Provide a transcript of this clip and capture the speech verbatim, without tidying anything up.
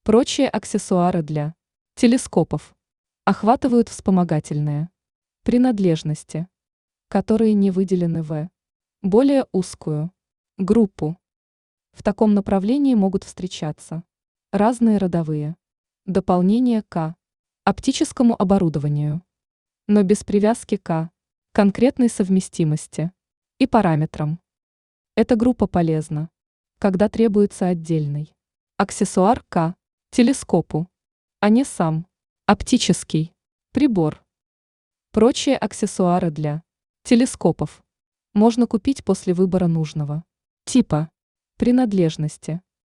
Прочие аксессуары для телескопов охватывают вспомогательные принадлежности, которые не выделены в более узкую группу. В таком направлении могут встречаться разные родовые дополнения к оптическому оборудованию, но без привязки к конкретной совместимости и параметрам. Эта группа полезна, когда требуется отдельный аксессуар к телескопу, а не сам оптический прибор. Прочие аксессуары для телескопов можно купить после выбора нужного типа принадлежности.